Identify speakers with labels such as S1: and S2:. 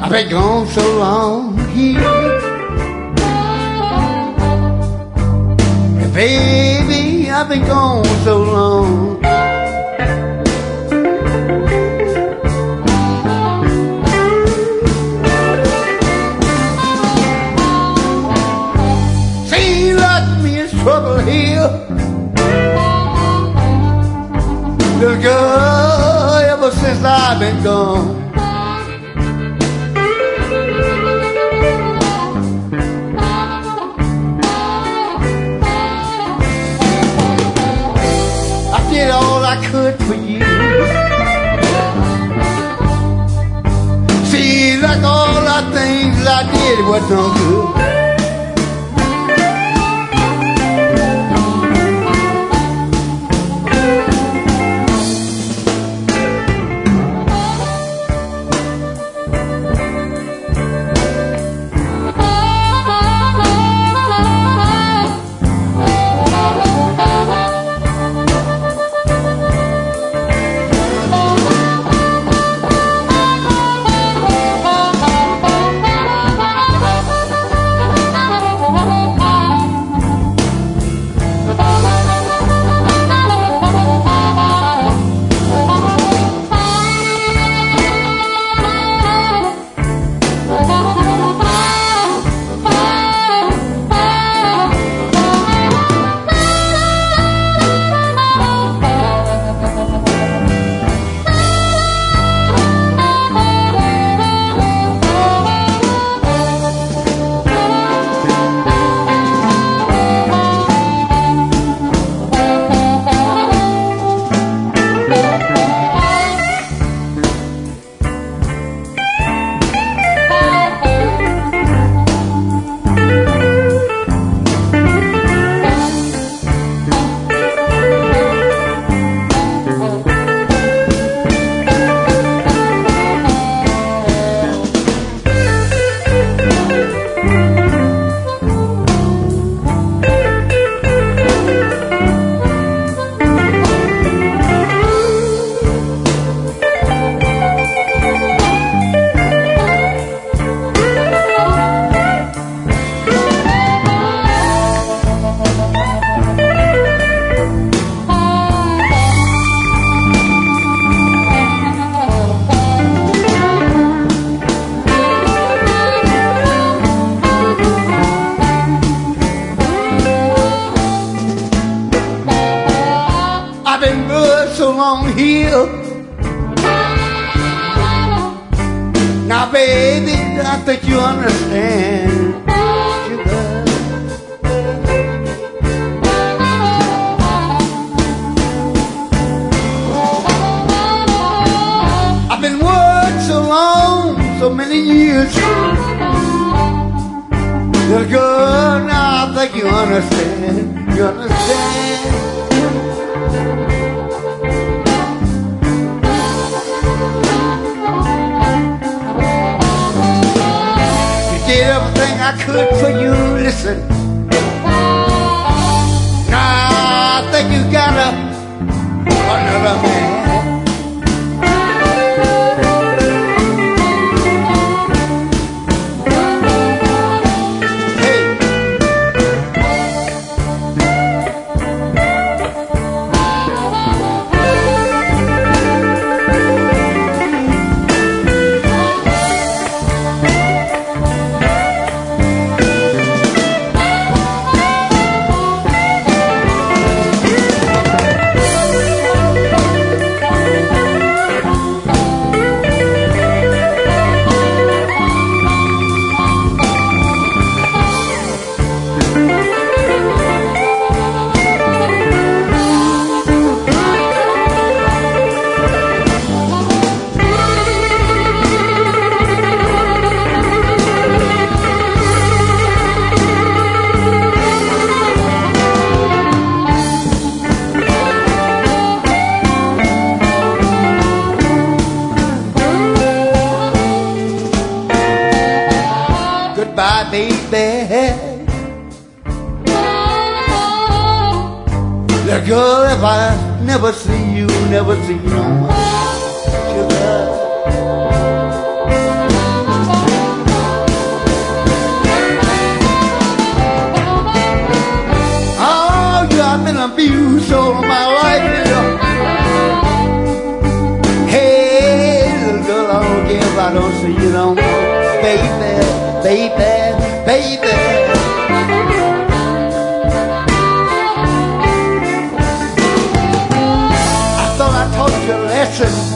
S1: I've been gone so long here. Baby, I've been gone so long. Seems like me in trouble here. Little girl, ever since I've been gone. Did all I could for you. See, like all the things I did was no good. I've been good so long here. Now, baby, I think you understand. I've been working so long, so many years. Little girl, now I think you understand. You understand. Did everything I could for you, listen. Now I think you got another man. Goodbye, baby. Little girl, if I never see you no more. Sugar. I don't see you no more, baby, baby, baby. I thought I taught you a lesson.